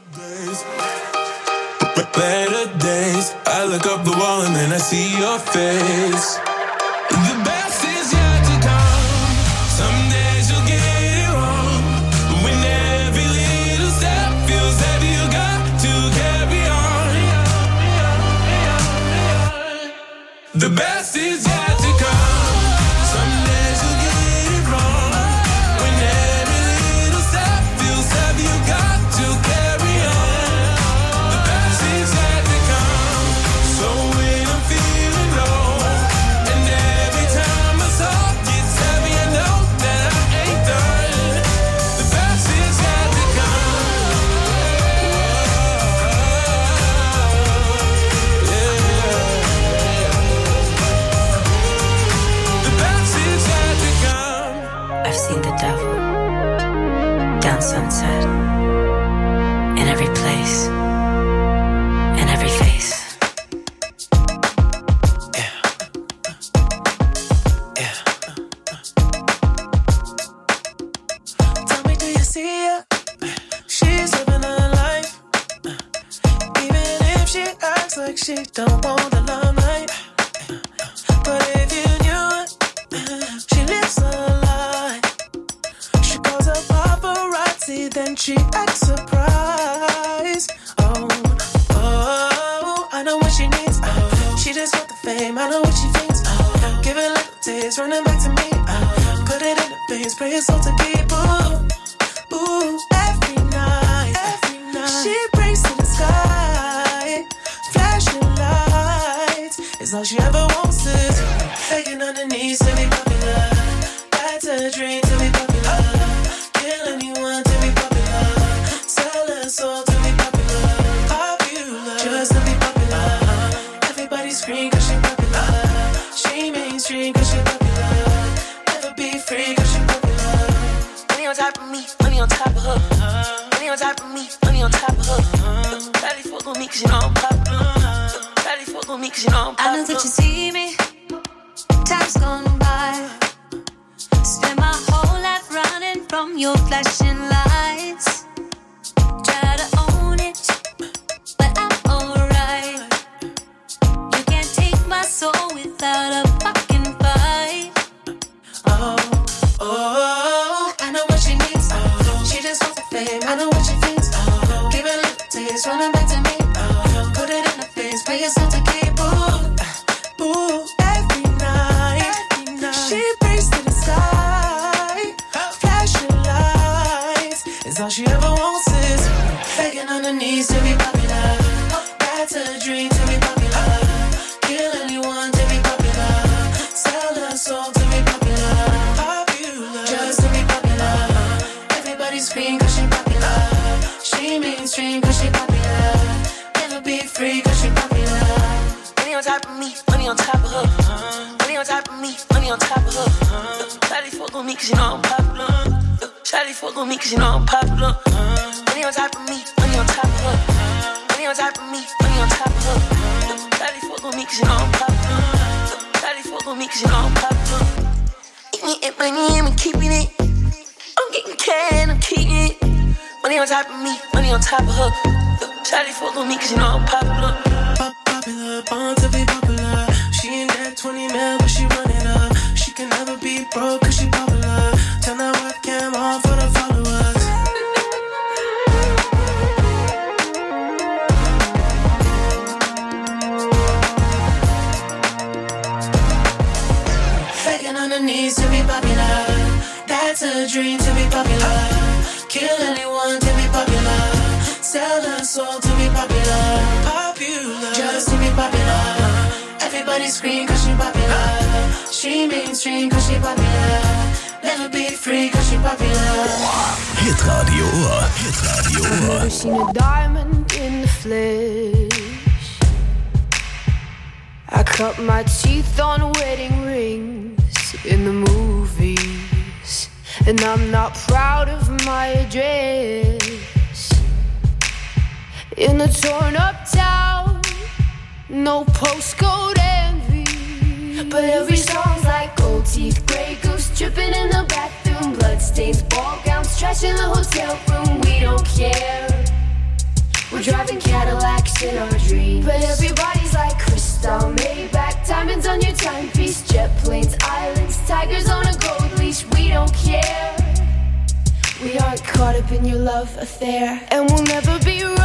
Better days, I look up the wall and then I see your face. The best is yet to come. Some days you'll get it wrong, but when every little step feels heavy, you got to carry on. The best is yet to come. Some days you'll get it wrong, when every little step feels heavy, you got to carry on. Sunset in every place, in every face. Yeah. Yeah. Tell me, do you see her? She's living her life, even if she acts like she don't want the limelight. But if you knew it, she lives her life. She calls her paparazzi, then she acts surprised. Oh, I know what she needs. She just want the fame, I know what she thinks. Give it a little taste, running back to me. Put it in the face, pray it's all to keep. Ooh, every night. She prays to the sky, flashing lights. It's all she ever wants is begging on her knees to be popular. That's a dream to be popular. Kill anyone to be popular. Sell her soul to be popular. Popular, just to be popular. Everybody scream cause she popular. She mainstream cause she popular. Never be free cause she popular. Money on top of me, money on top of her. Money on top of me, money on top of her. Daddy fuck on me cause you know I'm popular. Daddy fuck on me cause you know I'm popular. I know that you see me, time's gone by. Spend my whole life running from your flashing lights. Try to own it, but I'm alright. You can't take my soul without a fucking fight. I know what she needs. She just wants the fame, I know what she thinks. Give it a little taste, running back to me. Put it in the face, pay yourself to keep. Ooh, every night. She prays to the sky, flashing lights. It's all she ever wants is begging on her knees to be popular. That's a dream to be popular. Kill anyone to be popular. Sell her soul to be popular. Popular, just to be popular. Everybody scream cause she popular. She mainstream cause she popular. Never be free cause she popular. Money on top of me, money on top of her. Money on top of me, money on top of her. Shawty fuck on me cause you know I'm popular. Shawty fuck on me cause you know I'm popular. Money on top of me, money on top of her. Money on top of me, money on top of her. Shawty fuck on me cause you know I'm popular. Shawty fuck on me cause you know I'm popular. Eating it, money, I'm keeping it. I'm getting can, I'm keeping it. Money on top of me, money on top of her. Shawty fuck on me cause you know I'm popular. Popular, born to be popular. She ain't that 20 mil, but she run it up. She can never be broke cause she popular. Turn that webcam on for the followers. Begging on her knees to be popular. That's a dream to be popular. Kill anyone to be popular. Sell her soul to be popular. Popular, just to be popular. Everybody scream cause she popular. She mainstream cause she popular. Never be free cause she popular. Hitradio Ohr. Hitradio Ohr. Never seen a diamond in the flesh. I cut my teeth on wedding rings in the movies. And I'm not proud of my address. In a torn up town, no postcode envy. But every song's like gold teeth, grey goose dripping in the bathroom, bloodstains, ball gowns, trash in the hotel room. We don't care. driving Cadillacs in our dreams, but everybody's like crystal, Maybach, diamonds on your timepiece, jet planes, islands, tigers on a gold leash. We don't care. We aren't caught up in your love affair, and we'll never be royals.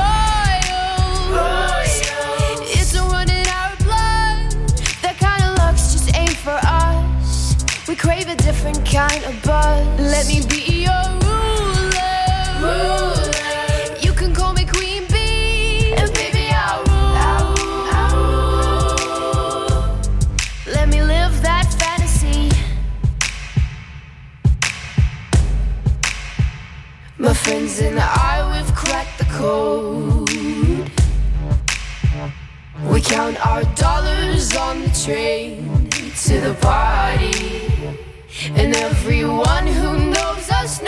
It's a run in our blood. That kind of luck's just ain't for us. We crave a different kind of buzz. Let me be your ruler. You can call me Queen Bee, and baby I'll rule. Let me live that fantasy. My friends and I, we've cracked the code. We count our dollars on the train to the party, and everyone who knows us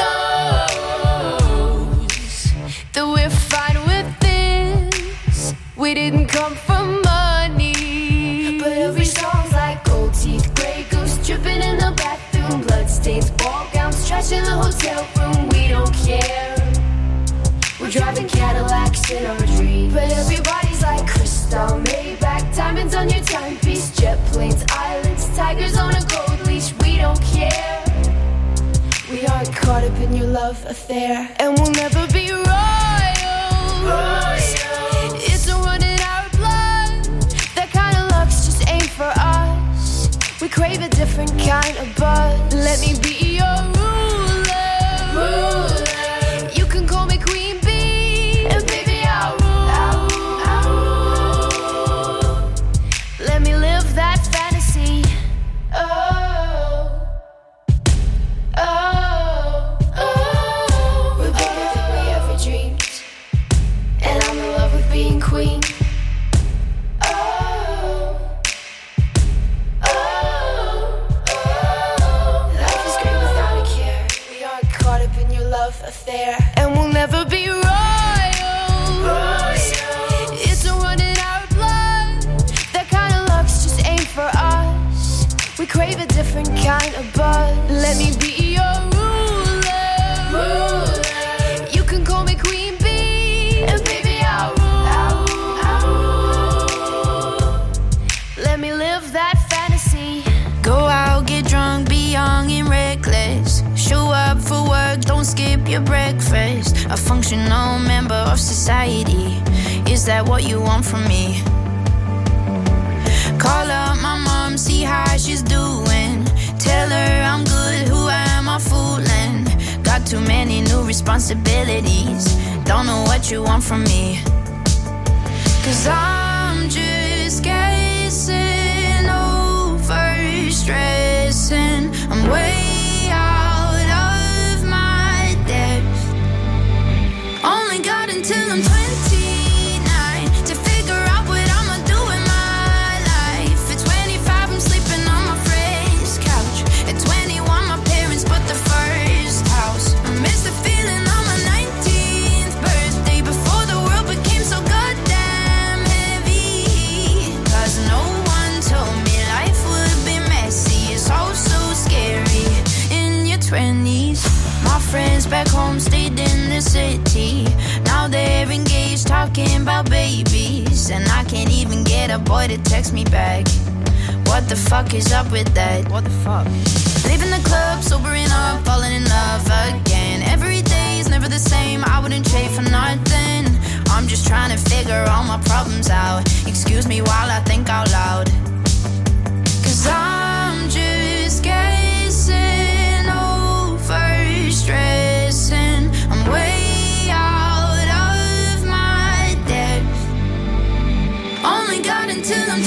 knows that we're fine with this. We didn't come from money, but every song's like gold teeth, grey goose dripping in the bathroom, bloodstains, ball gowns, trash in the hotel room. We don't care. We're driving Cadillacs in our dreams, but everybody's like crystal, Maybach, diamonds on your timepiece, jet planes, islands, tigers on a gold leash. We don't care. We aren't caught up in your love affair, and we'll never be royals. It's a run in our blood. That kind of luck's just ain't for us. We crave a different kind of buzz. Let me be your ruler. You can call me Queen Bee, and baby I'll rule. Let me live that fantasy. We're bigger than we ever dreamed, and I'm in love with being queen. Life is great without a care. We aren't caught up in your love affair, and we'll never be royals. It's a run in our blood. That kind of luck's just ain't for us. We crave a different kind of buzz. Let me be your ruler. You can call me Queen Bee, and baby I'll rule. Let me live that fantasy. Go out, get drunk, be young and reckless. Show up for work, don't skip your breakfast. A functional member of society. Is that what you want from me? Call up my mom, see how she's doing. Tell her I'm good, who am I fooling? Got too many new responsibilities. Don't know what you want from me. 'Cause I'm just guessing over stressing. I'm way out of my depth. Only got until I'm 29 to figure out what I'ma do in my life. At 25 I'm sleeping on my friend's couch. At 21 my parents bought the first house. I miss the feeling on my 19th birthday, before the world became so goddamn heavy. 'Cause no one told me life would be messy. It's all so scary in your 20s. My friends back home stayed in the city. Now they're engaged, talking about babies, and I can't even get a boy to text me back. What the fuck is up with that? What the fuck? Leaving the club, sobering up, falling in love again. Every day is never the same. I wouldn't trade for nothing. I'm just trying to figure all my problems out. Excuse me while I think out loud. 'Cause I'm just guessing over stressing. I'm way out of my depth. Only got until I'm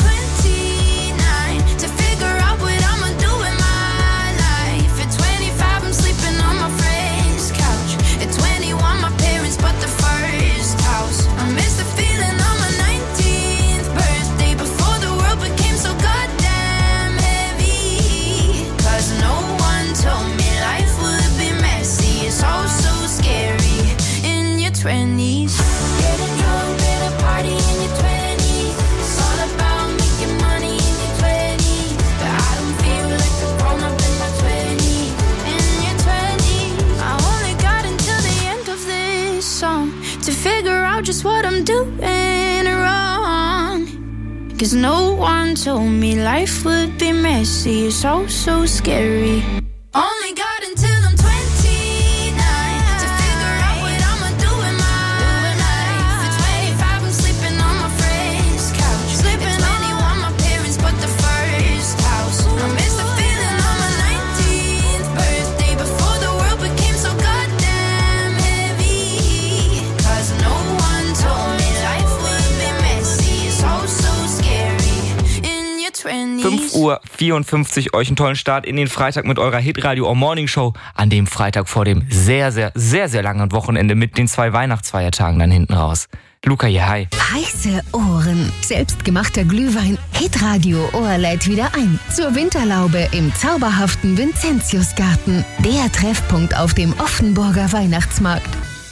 29 to figure out what I'ma do in my life. At 25 I'm sleeping on my friend's couch. At 21 my parents bought the first house. I miss the feeling on my 19th birthday, before the world became so goddamn heavy. 'Cause no one told me life would be messy. It's all so scary in your 20s. Getting drunk at a party in your 20s. It's all about making money in your 20s. But I don't feel like a grown up in my 20s. In your 20s, I only got until the end of this song to figure out just what I'm doing wrong. 'Cause no one told me life would be messy. It's so, so scary. Only got until I'm 29 to figure out what I'ma do with my life. At 25 I'm sleeping on my friend's couch. Sleeping on my parents bought the first house. I miss the feeling on my 19th birthday before the world became so goddamn heavy. 'Cause no one told me life would be messy. So, so scary in your 20s. 5:54 Uhr, euch einen tollen Start in den Freitag mit eurer Hitradio Morning Show an dem Freitag vor dem sehr, sehr, sehr, sehr langen Wochenende mit den 2 Weihnachtsfeiertagen dann hinten raus. Luca hier, hi. Heiße Ohren. Selbstgemachter Glühwein. Hitradio Ohr lädt wieder ein. Zur Winterlaube im zauberhaften Vincentiusgarten. Der Treffpunkt auf dem Offenburger Weihnachtsmarkt.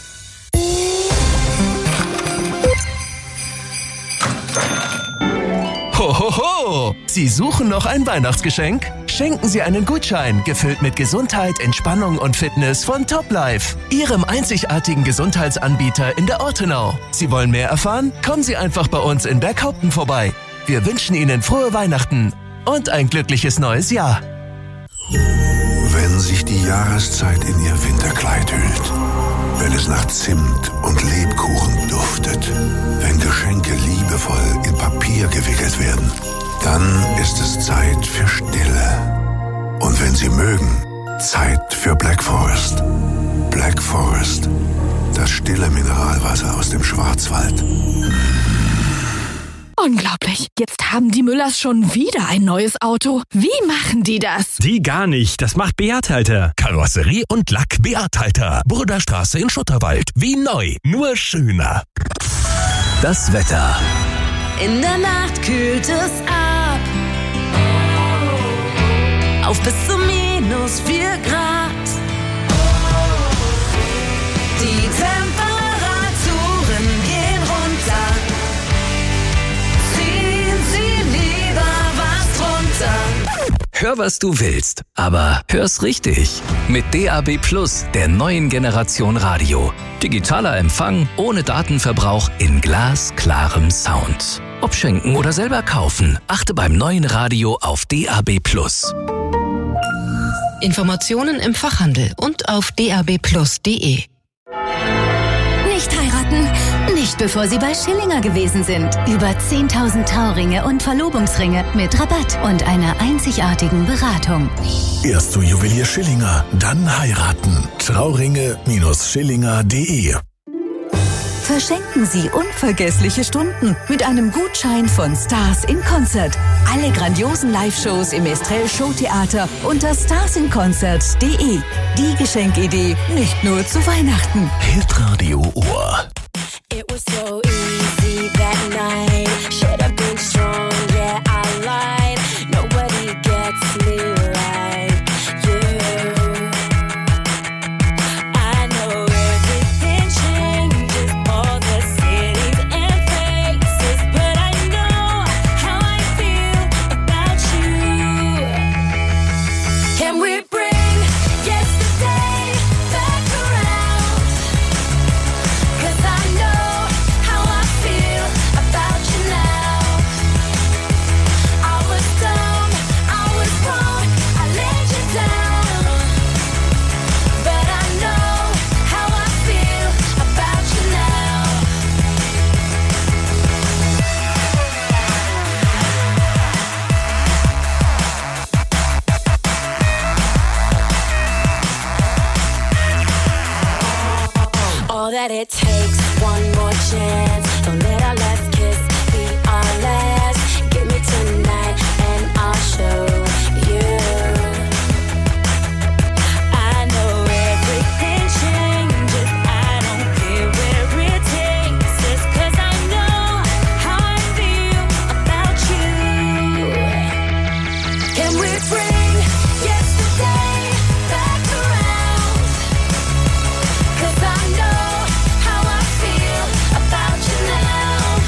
Hohoho! Sie suchen noch ein Weihnachtsgeschenk? Schenken Sie einen Gutschein, gefüllt mit Gesundheit, Entspannung und Fitness von Top Life, Ihrem einzigartigen Gesundheitsanbieter in der Ortenau. Sie wollen mehr erfahren? Kommen Sie einfach bei uns in Berghaupten vorbei. Wir wünschen Ihnen frohe Weihnachten und ein glückliches neues Jahr. Wenn sich die Jahreszeit in ihr Winterkleid hüllt, wenn es nach Zimt und Lebkuchen duftet, wenn Geschenke liebevoll in Papier gewickelt werden, dann ist es Zeit für Stille. Und wenn Sie mögen, Zeit für Black Forest. Black Forest, das stille Mineralwasser aus dem Schwarzwald. Unglaublich. Jetzt haben die Müllers schon wieder ein neues Auto. Wie machen die das? Die gar nicht. Das macht Beat-Halter. Karosserie und Lack Beat-Halter. Burderstraße in Schutterwald. Wie neu, nur schöner. Das Wetter. In der Nacht kühlt es ab auf bis zu -4 Grad. Die Temperaturen gehen runter. Ziehen Sie lieber was drunter. Hör, was du willst, aber hör's richtig. Mit DAB+, der neuen Generation Radio. Digitaler Empfang ohne Datenverbrauch in glasklarem Sound. Ob schenken oder selber kaufen, achte beim neuen Radio auf DAB+. Informationen im Fachhandel und auf dabplus.de. Nicht heiraten, nicht bevor Sie bei Schillinger gewesen sind. Über 10.000 Trauringe und Verlobungsringe mit Rabatt und einer einzigartigen Beratung. Erst zu Juwelier Schillinger, dann heiraten. Trauringe-schillinger.de. Verschenken Sie unvergessliche Stunden mit einem Gutschein von Stars in Concert. Alle grandiosen Live-Shows im Estrell Showtheater unter starsinconcert.de. Die Geschenkidee nicht nur zu Weihnachten. Hitradio Ohr. It was so easy that night. Should have been strong, yeah, I lied. Nobody gets me right. You. I know everything changes, all the cities and faces, but I know how I feel about you. Can we bring yesterday back around? 'Cause I know how I feel about you now. I was dumb, I was wrong, I let you down. But I know how I feel about you now. All that it takes, one more chance. Don't let our last kiss be our last. Give me tonight and I'll show you. I know everything changes. I don't care where it takes us, 'cause I know how I feel about you. Can we bring yesterday back around? 'Cause I know how I feel about you now.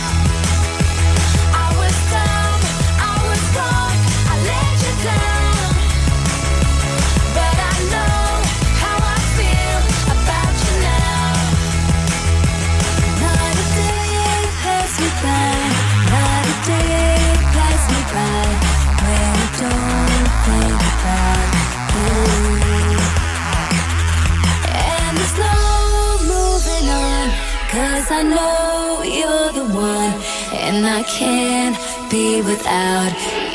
without you. And there's no moving on, 'cause I know you're the one, and I can't be without you.